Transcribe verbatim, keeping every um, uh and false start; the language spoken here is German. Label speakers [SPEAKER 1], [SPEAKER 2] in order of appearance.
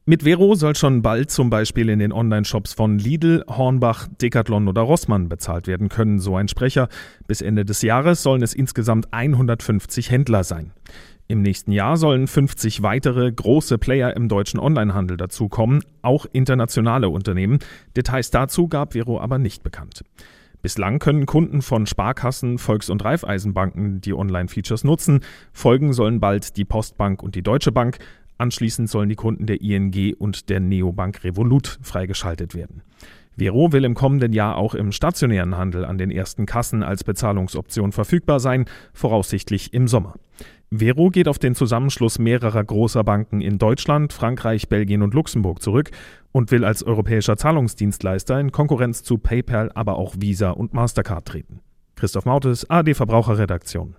[SPEAKER 1] Mit Vero soll schon bald zum Beispiel in den Online-Shops von Lidl, Hornbach, Decathlon oder Rossmann bezahlt werden können, so ein Sprecher. Bis Ende des Jahres sollen es insgesamt hundertfünfzig Händler sein. Im nächsten Jahr sollen fünfzig weitere große Player im deutschen Onlinehandel dazukommen, auch internationale Unternehmen. Details dazu gab Vero aber nicht bekannt. Bislang können Kunden von Sparkassen, Volks- und Raiffeisenbanken die Online-Features nutzen. Folgen sollen bald die Postbank und die Deutsche Bank. Anschließend sollen die Kunden der I N G und der Neobank Revolut freigeschaltet werden. Vero will im kommenden Jahr auch im stationären Handel an den ersten Kassen als Bezahlungsoption verfügbar sein, voraussichtlich im Sommer. Vero geht auf den Zusammenschluss mehrerer großer Banken in Deutschland, Frankreich, Belgien und Luxemburg zurück und will als europäischer Zahlungsdienstleister in Konkurrenz zu PayPal, aber auch Visa und Mastercard treten. Christoph Mautes, A R D Verbraucherredaktion.